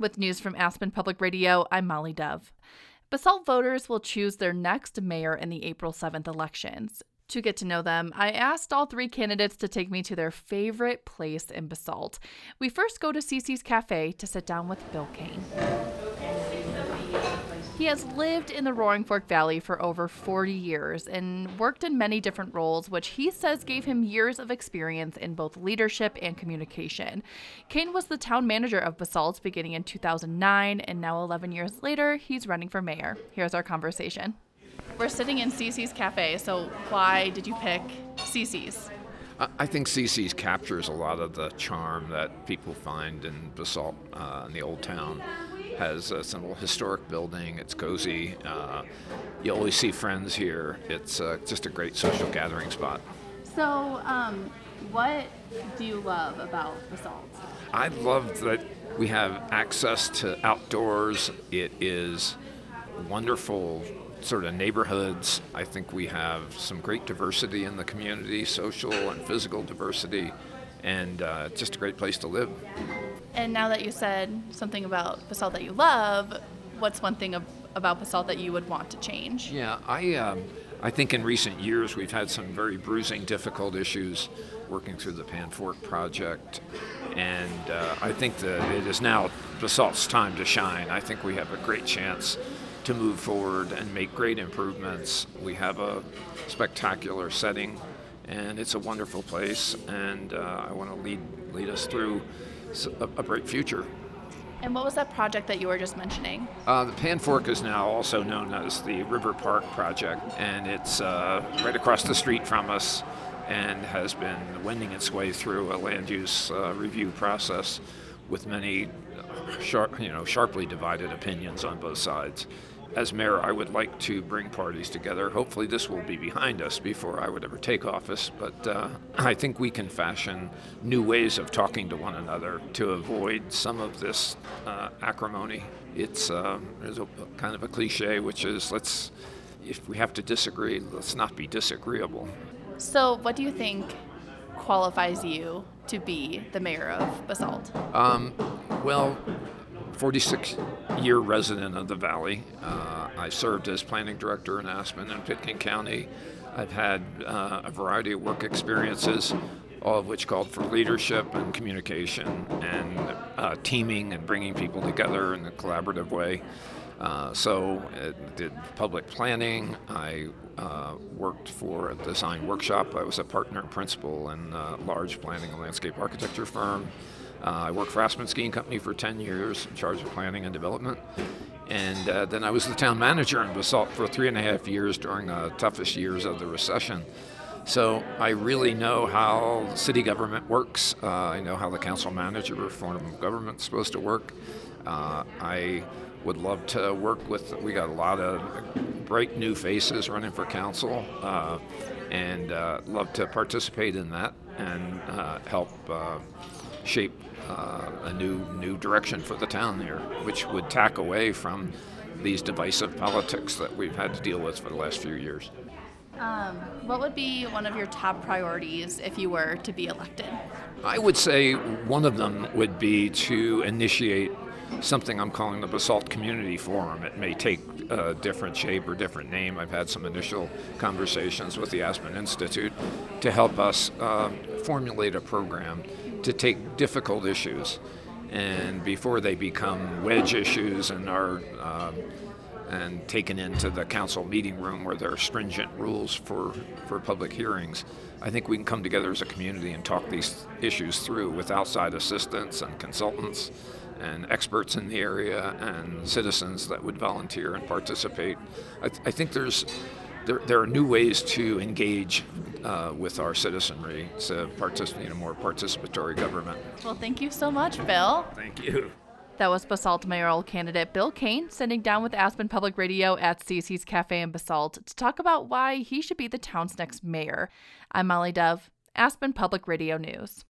With news from Aspen Public Radio, I'm Molly Dove. Basalt voters will choose their next mayor in the April 7th elections. To get to know them, I asked all three candidates to take me to their favorite place in Basalt. We first go to Cece's Cafe to sit down with Bill Kane. He has lived in the Roaring Fork Valley for over 40 years and worked in many different roles, which he says gave him years of experience in both leadership and communication. Kane was the town manager of Basalt beginning in 2009, and now 11 years later, he's running for mayor. Here's our conversation. We're sitting in Cece's Cafe, so why did you pick Cece's? I think Cece's captures a lot of the charm that people find in Basalt, in the old town. Has some little historic building. It's cozy. You always see friends here. It's just a great social gathering spot. So, what do you love about Basalt? I love that we have access to outdoors. It is wonderful sort of neighborhoods. I think we have some great diversity in the community, social and physical diversity, and just a great place to live. And now that you said something about Basalt that you love, what's one thing about Basalt that you would want to change? Yeah, I think in recent years we've had some very bruising, difficult issues working through the Pan Fork project, and I think that it is now Basalt's time to shine. I think we have a great chance to move forward and make great improvements. We have a spectacular setting, and it's a wonderful place, and I want to lead us through a bright future. And what was that project that you were just mentioning? The Pan Fork is now also known as the River Park Project, and it's right across the street from us and has been wending its way through a land use review process with many sharply divided opinions on both sides. As mayor, I would like to bring parties together. Hopefully this will be behind us before I would ever take office, but I think we can fashion new ways of talking to one another to avoid some of this acrimony. There's a kind of a cliche, which is if we have to disagree, let's not be disagreeable. So what do you think qualifies you to be the mayor of Basalt? 46-year resident of the Valley. I served as planning director in Aspen and Pitkin County. I've had a variety of work experiences, all of which called for leadership and communication and teaming and bringing people together in a collaborative way. So I did public planning. I worked for a design workshop. I was a partner and principal in a large planning and landscape architecture firm. I worked for Aspen Skiing Company for 10 years, in charge of planning and development. And then I was the town manager in Basalt for 3.5 years during the toughest years of the recession. So I really know how city government works. I know how the council manager form of government is supposed to work. I would love to work we got a lot of bright new faces running for council, and love to participate in that and help shape a new direction for the town here, which would tack away from these divisive politics that we've had to deal with for the last few years. What would be one of your top priorities if you were to be elected? I would say one of them would be to initiate something I'm calling the Basalt Community Forum. It may take a different shape or different name. I've had some initial conversations with the Aspen Institute to help us formulate a program to take difficult issues, and before they become wedge issues and are taken into the council meeting room where there are stringent rules for public hearings, I think we can come together as a community and talk these issues through with outside assistance and consultants and experts in the area and citizens that would volunteer and participate. I think there are new ways to engage with our citizenry to participate in a more participatory government. Well, thank you so much, Bill. Thank you. That was Basalt mayoral candidate Bill Kane sitting down with Aspen Public Radio at Cece's Cafe in Basalt to talk about why he should be the town's next mayor. I'm Molly Dove, Aspen Public Radio News.